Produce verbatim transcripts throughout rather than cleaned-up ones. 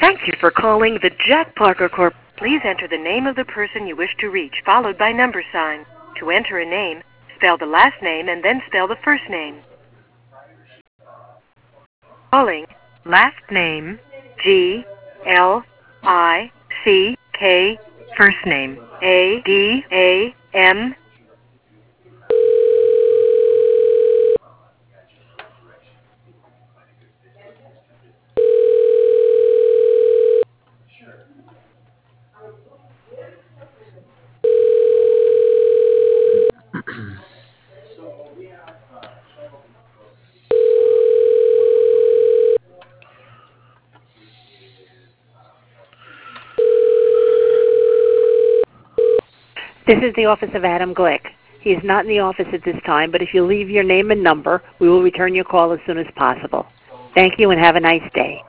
Thank you for calling the Jack Parker Corp. Please enter the name of the person you wish to reach, followed by number sign. To enter a name, spell the last name and then spell the first name. Calling last name G L I C K, first name A D A M. This is the office of Adam Glick. He is not in the office at this time, but if you leave your name and number, we will return your call as soon as possible. Thank you and have a nice day.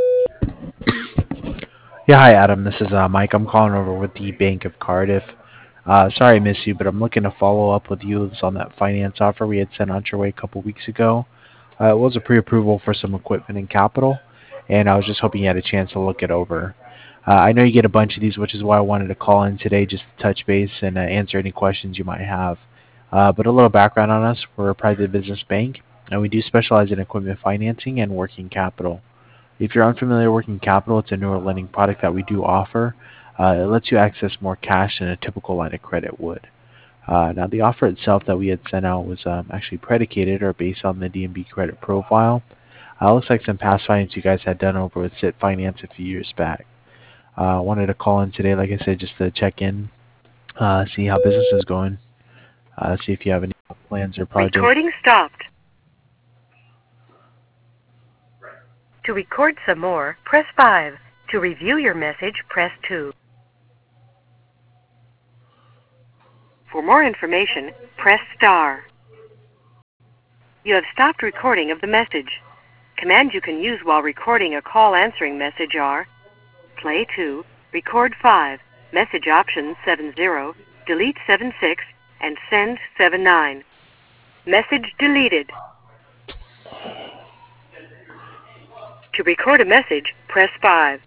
Yeah, hi Adam. This is uh, Mike. I'm calling over with the Bank of Cardiff. Uh, sorry I missed you, but I'm looking to follow up with you on that finance offer we had sent out your way a couple weeks ago. Uh, it was a pre-approval for some equipment and capital, and I was just hoping you had a chance to look it over. Uh, I know you get a bunch of these, which is why I wanted to call in today just to touch base and uh, answer any questions you might have. Uh, but a little background on us: we're a private business bank, and we do specialize in equipment financing and working capital. If you're unfamiliar with working capital, it's a newer lending product that we do offer. Uh, it lets you access more cash than a typical line of credit would. Uh, now, the offer itself that we had sent out was um, actually predicated or based on the D and B credit profile. Uh, looks like some past finance you guys had done over with Sit Finance a few years back. I uh, wanted to call in today, like I said, just to check in, uh, see how business is going, uh, see if you have any plans or projects. Recording stopped. To record some more, press five. To review your message, press two. For more information, press star. You have stopped recording of the message. Commands you can use while recording a call answering message are play two, record five, message options seven zero, delete seven six, and send seven nine. Message deleted. To record a message, press five.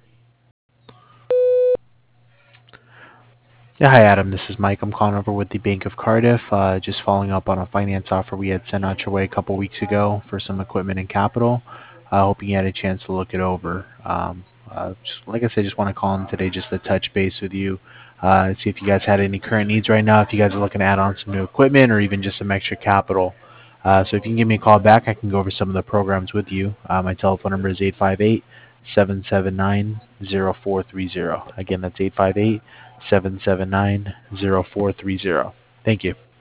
Yeah, hi Adam, this is Mike. I'm calling over with the Bank of Cardiff, uh, just following up on a finance offer we had sent out your way a couple weeks ago for some equipment and capital. Uh, hoping you had a chance to look it over. Um, uh, just, like I said, just want to call in today just to touch base with you, uh, see if you guys had any current needs right now, if you guys are looking to add on some new equipment or even just some extra capital. Uh, so if you can give me a call back, I can go over some of the programs with you. Uh, my telephone number is eight five eight, seven seven nine, zero four three zero. Again, that's eight five eight, seven seven nine, zero four three zero. Thank you.